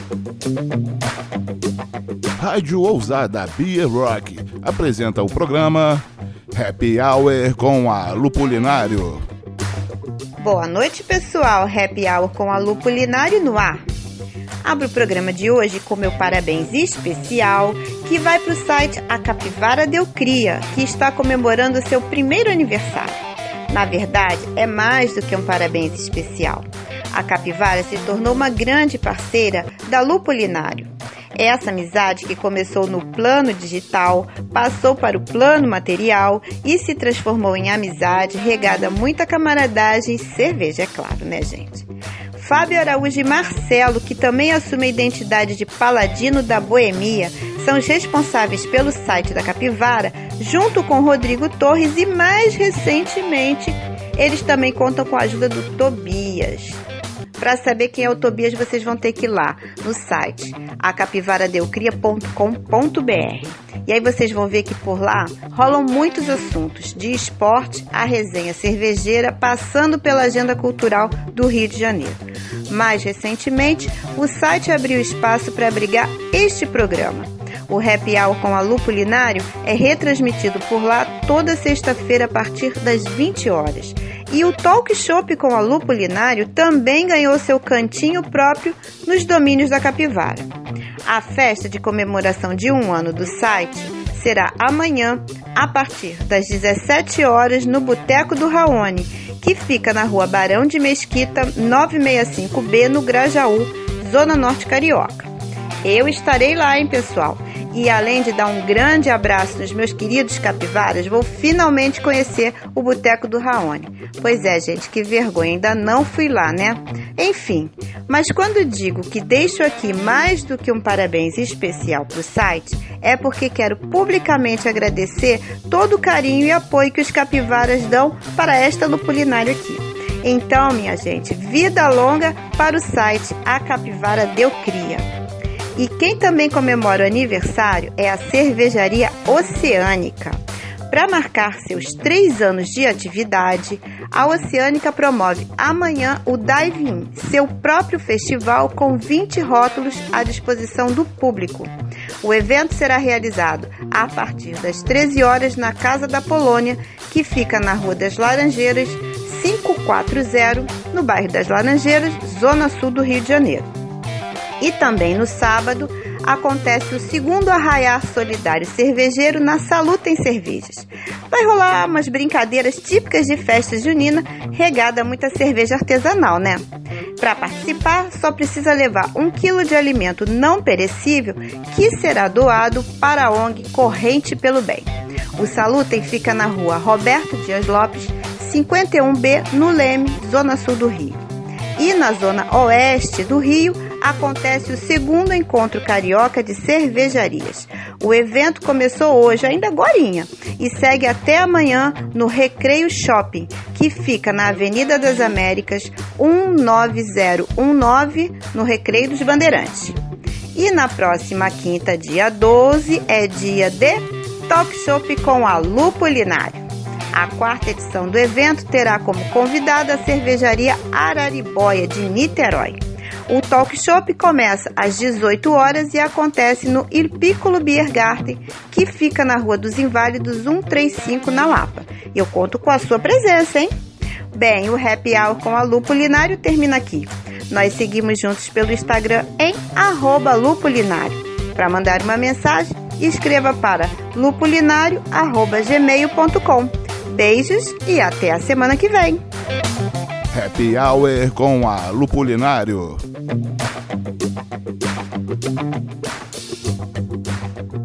Rádio Ousada Beer Rock apresenta o programa Happy Hour com a Lupulinário. Boa noite, pessoal. Happy Hour com a Lupulinário no ar. Abro o programa de hoje com meu parabéns especial, que vai para o site A Capivara Deu Cria, que está comemorando seu primeiro aniversário. Na verdade, é mais do que um parabéns especial. A Capivara se tornou uma grande parceira da Lupulinário. Essa amizade que começou no plano digital, passou para o plano material e se transformou em amizade regada a muita camaradagem e cerveja, é claro, né, gente? Fábio Araújo e Marcelo, que também assume a identidade de Paladino da Boemia, são os responsáveis pelo site da Capivara, junto com Rodrigo Torres e, mais recentemente, eles também contam com a ajuda do Tobias. Para saber quem é o Tobias, vocês vão ter que ir lá no site acapivaradeocria.com.br. E aí vocês vão ver que por lá rolam muitos assuntos, de esporte à resenha cervejeira, passando pela agenda cultural do Rio de Janeiro. Mais recentemente, o site abriu espaço para abrigar este programa. O Happy Hour com a Lupulinário é retransmitido por lá toda sexta-feira a partir das 20 horas. E o Talk Shop com a Lupulinário também ganhou seu cantinho próprio nos domínios da Capivara. A festa de comemoração de 1 ano do site será amanhã, a partir das 17 horas, no Boteco do Raoni, que fica na rua Barão de Mesquita, 965B, no Grajaú, Zona Norte Carioca. Eu estarei lá, hein, pessoal? E além de dar um grande abraço nos meus queridos capivaras, vou finalmente conhecer o Boteco do Raoni. Pois é, gente, que vergonha, ainda não fui lá, né? Enfim, mas quando digo que deixo aqui mais do que um parabéns especial para o site, é porque quero publicamente agradecer todo o carinho e apoio que os capivaras dão para esta Lupulinário aqui. Então, minha gente, vida longa para o site A Capivara Deu Cria. E quem também comemora o aniversário é a Cervejaria Oceânica. Para marcar seus 3 anos de atividade, a Oceânica promove amanhã o Dive-In, seu próprio festival com 20 rótulos à disposição do público. O evento será realizado a partir das 13 horas na Casa da Polônia, que fica na Rua das Laranjeiras, 540, no bairro das Laranjeiras, Zona Sul do Rio de Janeiro. E também no sábado acontece o segundo Arraiar Solidário Cervejeiro na Salutem Cervejas. Vai rolar umas brincadeiras típicas de festa junina, regada a muita cerveja artesanal, né? Para participar, só precisa levar 1 quilo de alimento não perecível, que será doado para a ONG Corrente pelo Bem. O Salutem fica na rua Roberto Dias Lopes, 51B, no Leme, Zona Sul do Rio. E na zona oeste do Rio, acontece o segundo encontro carioca de cervejarias. O evento começou hoje, ainda agorinha, e segue até amanhã no Recreio Shopping, que fica na Avenida das Américas, 19019, no Recreio dos Bandeirantes. E na próxima quinta, dia 12, é dia de Talk Shop com a Lupulinário. A 4ª edição do evento terá como convidada a cervejaria Araribóia, de Niterói. O Talk Shop começa às 18 horas e acontece no Il Piccolo Beer Garden, que fica na Rua dos Inválidos 135, na Lapa. Eu conto com a sua presença, hein? Bem, o Happy Hour com a Lupulinário termina aqui. Nós seguimos juntos pelo Instagram em @lupulinário. Para mandar uma mensagem, escreva para lupulinário@gmail.com. Beijos e até a semana que vem. Happy Hour com a Lupulinário.